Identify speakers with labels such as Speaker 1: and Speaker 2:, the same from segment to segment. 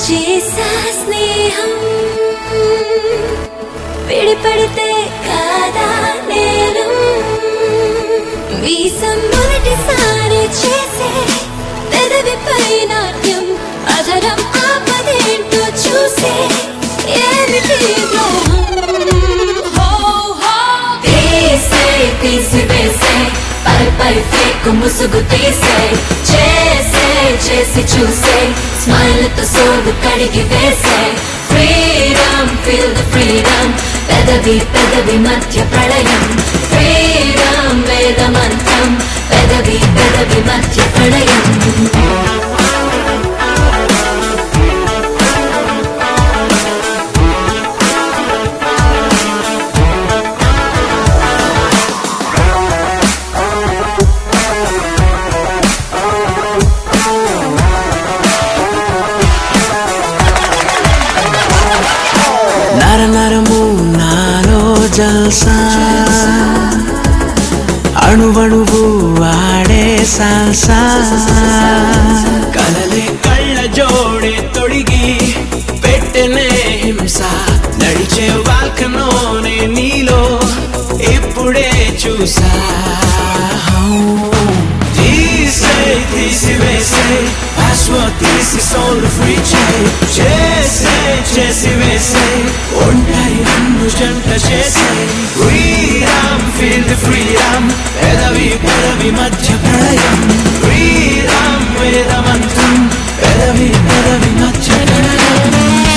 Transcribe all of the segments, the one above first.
Speaker 1: చేసా స్నేహం విడిపడితే కాదా నేరం వీసం మొదటిసారి చేసే పెదవిపై నాట్యం అధరం ఆపదేంటో చూసే ఏమిటి తీసివేసే పై ఫేకు ముసుగు తీసే చేసి చూసే స్మైల్ తో సోగు కడిగి వేసే ఫ్రీడమ్ ఫీల్ ద ఫ్రీడమ్ పెదవి మధ్య ప్రళయం ఫ్రీడమ్ వేదమంత్రం పెదవి మధ్య ప్రళయం
Speaker 2: నరము నాలో జల్సా అణువణువు వాడే సాల్సా కలలే కళ్ళ జోడే తొడిగి పెట్టెనే హింస నడిచే వాల్కనోనే నీలో ఇప్పుడే చూసా తీసివేసే పాస్వర్డ్ తీసి సోల్ ఫ్రీ చేసి వేసే ఒంటరి నన్ను జంట చేసే ఫ్రీడమ్ ఫీల్ ది ఫ్రీడమ్ పెదవి మధ్య ప్రళయం ఫ్రీడమ్ వేదమంత్రం పెదవి మధ్య ప్రళయం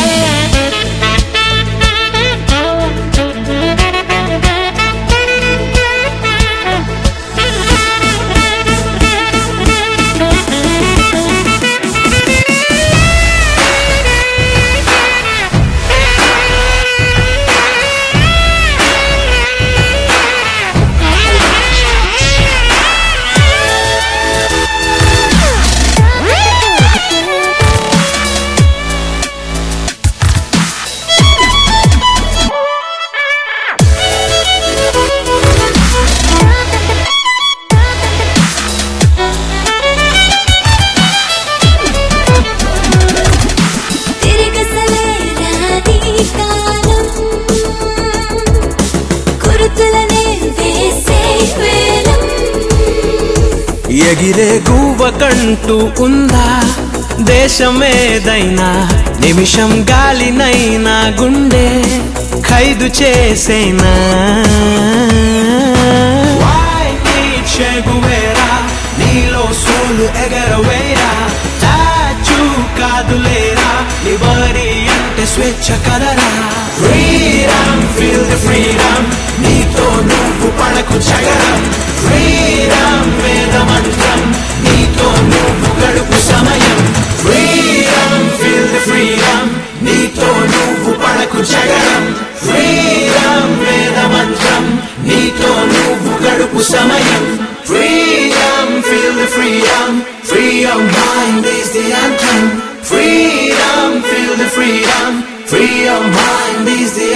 Speaker 2: ఎగిరే గువ్వకంటూ ఉందా దేశమేదైనా నిమిషం గాలినైనా గుండె ఖైదు చేసేనా చెగువేరా నీలో సోలు ఎగరవేరా చాచు కాదులేరా లిబరీ అంటే స్వేచ్ఛ కదరా ఫ్రీడమ్ ఫీల్ ది ఫ్రీడమ్ నీతో నువ్వు పడకు చగరం ఫ్రీడమ్ వేదమంత్రం నీతో నువ్వు గడుపు సమయం ఫ్రీడమ్ ఫీల్ ది ఫ్రీడమ్ నీతో నువ్వు పడకు చగరం ఫ్రీడమ్ వేదమంత్రం నీతో నువ్వు గడుపు సమయం freedom feel the freedom free your mind is the anthem freedom feel the freedom free your mind is the